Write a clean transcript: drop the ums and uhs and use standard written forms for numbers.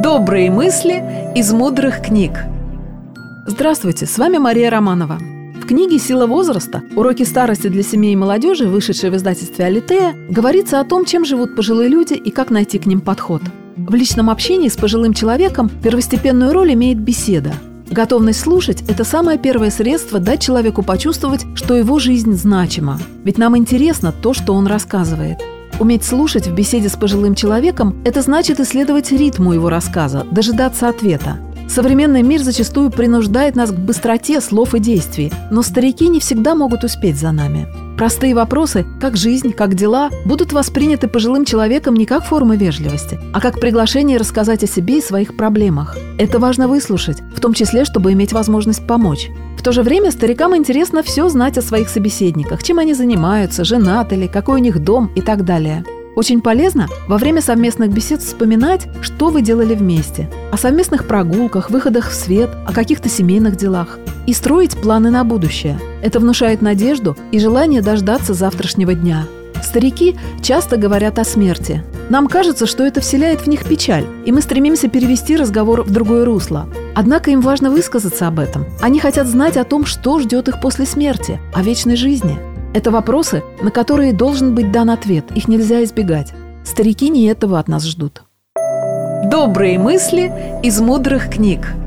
Добрые мысли из мудрых книг. Здравствуйте, с вами Мария Романова. В книге «Сила возраста. Уроки старости для семей и молодежи», вышедшей в издательстве Алитея, говорится о том, чем живут пожилые люди и как найти к ним подход. В личном общении с пожилым человеком первостепенную роль имеет беседа. Готовность слушать – это самое первое средство дать человеку почувствовать, что его жизнь значима. Ведь нам интересно то, что он рассказывает. Уметь слушать в беседе с пожилым человеком – это значит исследовать ритму его рассказа, дожидаться ответа. Современный мир зачастую принуждает нас к быстроте слов и действий, но старики не всегда могут успеть за нами. Простые вопросы, как жизнь, как дела, будут восприняты пожилым человеком не как форма вежливости, а как приглашение рассказать о себе и своих проблемах. Это важно выслушать, в том числе, чтобы иметь возможность помочь. В то же время старикам интересно все знать о своих собеседниках, чем они занимаются, женаты ли, какой у них дом и так далее. Очень полезно во время совместных бесед вспоминать, что вы делали вместе, о совместных прогулках, выходах в свет, о каких-то семейных делах. И строить планы на будущее. Это внушает надежду и желание дождаться завтрашнего дня. Старики часто говорят о смерти. Нам кажется, что это вселяет в них печаль, и мы стремимся перевести разговор в другое русло. Однако им важно высказаться об этом. Они хотят знать о том, что ждет их после смерти, о вечной жизни. Это вопросы, на которые должен быть дан ответ, их нельзя избегать. Старики не этого от нас ждут. Добрые мысли из мудрых книг.